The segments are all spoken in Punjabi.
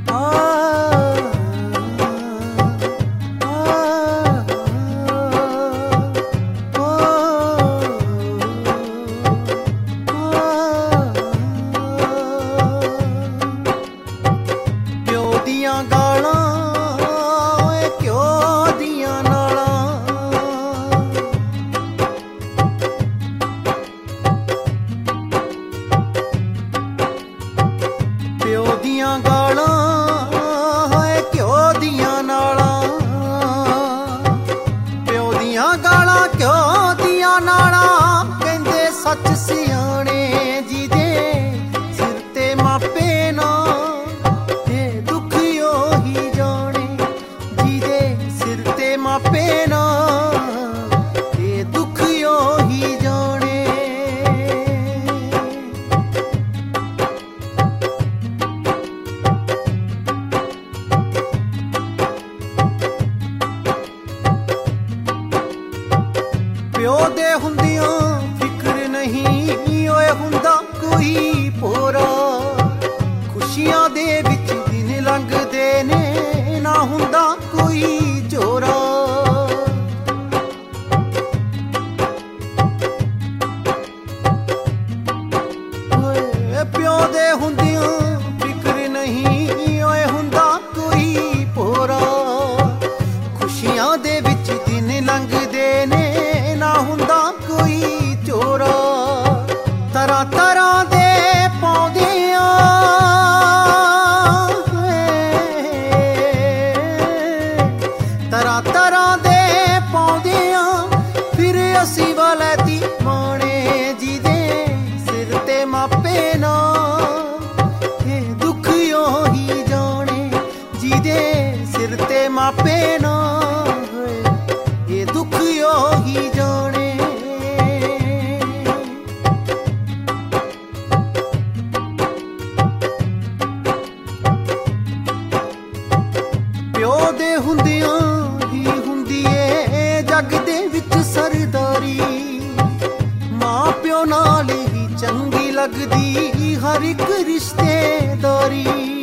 ਪਿਓ ਦੇ ਹੁੰਦਿਆਂ ਫਿਕਰ ਨਹੀਂ ਓਏ ਹੁੰਦਾ ਕੋਈ ਪੋਰਾ, ਖੁਸ਼ੀਆਂ ਦੇ ਵਿੱਚ ਦਿਨ ਲੰਘਦੇ ਨੇ ਨਾ ਹੁੰਦਾ ਕੋਈ ਚੋਰਾ। ਓਏ ਪਿਓ ਦੇ ਹੁੰਦਿਆਂ ਫਿਕਰ ਨਹੀਂ ਓਏ ਹੁੰਦਾ ਕੋਈ ਪੋਰਾ, ਖੁਸ਼ੀਆਂ ਦੇ ਵਿੱਚ ਦਿਨ ਲੰਘਦੇ ਨੇ ਨਾ ਹੁੰਦਾ ਕੋਈ ਚੋਰਾ। ਤਰ੍ਹਾਂ ਤਰ੍ਹਾਂ ਦੇ ਪੌਦਿਆਂ ਤਰ੍ਹਾਂ ਤਰ੍ਹਾਂ ਦੇ ਪੌਦਿਆਂ ਫਿਰ ਅਸੀਂ ਵਾਲੇ ਦੀ ਮਾਣੇ ਜਿਹਦੇ ਸਿਰ ਤੇ ਮਾਪੇ ਨਾ ਇਹ ਦੁੱਖ ਉਹੀ ਜਾਣੇ, ਜਿਹਦੇ ਸਿਰ ਤੇ ਮਾਪੇ ਨਾ ਇਹ ਦੁੱਖ ਉਹੀ ਜਾਣੇ। ਪਿਓ ਦੇ ਹੁੰਦਿਆਂ ਹੀ ਹੁੰਦੀ ਏ ਜੱਗ ਦੇ ਵਿੱਚ ਸਰਦਾਰੀ, ਮਾਂ ਪਿਓ ਨਾਲ ਹੀ ਚੰਗੀ ਲੱਗਦੀ ਹਰ ਇੱਕ ਰਿਸ਼ਤੇਦਾਰੀ।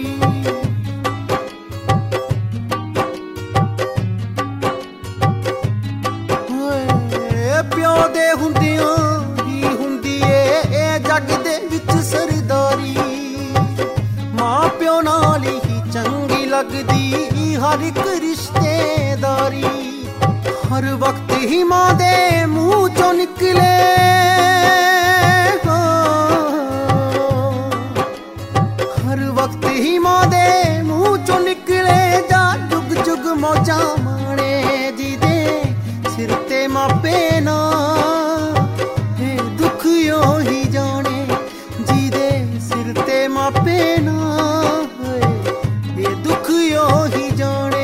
ਪਿਓ ਦੇ ਹੁੰਦਿਆਂ ਹੀ ਹੁੰਦੀ ਏ ਜੱਗ ਦੇ ਵਿੱਚ ਸਰਦਾਰੀ, ਮਾਂ ਪਿਓ ਨਾਲ ਹੀ ਚੰਗੀ ਲੱਗਦੀ ਹਰ ਇੱਕ ਰਿਸ਼ਤੇਦਾਰੀ। ਹਰ ਵਕਤ ਹੀ ਮਾਂ ਦੇ ਮੂੰਹ ਚੋਂ ਨਿਕਲੇ ਹਰ ਵਕਤ ਹੀ ਮਾਂ ਦੇ ਮੂੰਹ ਚੋਂ ਨਿਕਲੇ ਜਾ ਜੁਗ ਜੁਗ ਮੌਜਾਂ ਮਾਣੇ, ਜਿਹਦੇ ਸਿਰ ਤੇ ਮਾਪੇ ਨਾ ਇਹ ਦੁੱਖ ਉਹੀ ਜਾਣੇ, ਜਿਹਦੇ ਸਿਰ ਤੇ ਮਾਪੇ ਨਾ ਇਹ ਦੁੱਖ ਉਹੀ ਜਾਣੇ।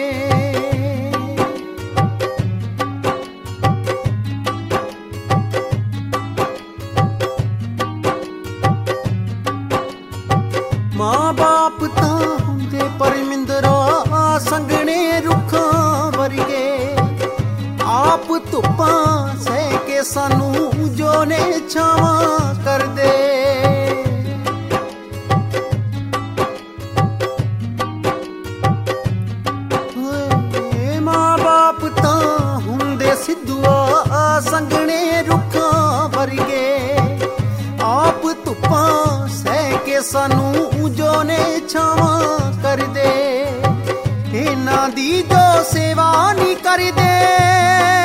ਮਾਂ ਬਾਪ ਤਾਂ ਹੁੰਦੇ ਪਰਮਿੰਦਰਾ ਸੰਘਣੇ ਰੁੱਖਾਂ ਵਰਗੇ, ਆਪ ਧੁੱਪਾਂ ਸਹਿ ਕੇ ਸਾਨੂੰ ਜੋ ਨੇ ਛਾਵਾਂ ਕਰਦੇ। ਮਾਂ ਬਾਪ ਤਾਂ ਹੁੰਦੇ ਸਿੱਧੂਆ ਸੰਘਣੇ ਰੁੱਖਾਂ ਵਰਗੇ, ਆਪ ਧੁੱਪਾਂ ਸਹਿ ਕੇ ਸਾਨੂੰ ਜੋ ਨੇ ਛਾਵਾਂ ਕਰਦੇ। ਇਹਨਾਂ ਦੀ ਜੋ ਸੇਵਾ ਨਹੀਂ ਕਰਦੇ